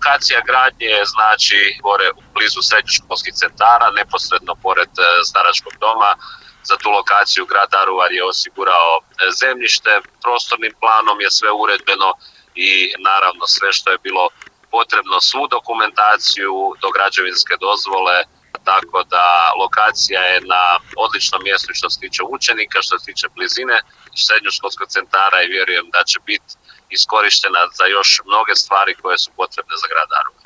lokacija gradnje je znači gore blizu srednjoškolskih centara, neposredno pored staračkog doma. Za tu lokaciju grad Daruvar je osigurao zemljište, prostornim planom je sve uredbeno i naravno sve što je bilo potrebno, svu dokumentaciju do građevinske dozvole, tako da lokacija je na odličnom mjestu što se tiče učenika, što se tiče blizine srednjoškolskog centara i vjerujem da će biti iskorištena za još mnoge stvari koje su potrebne za grad Daruvar.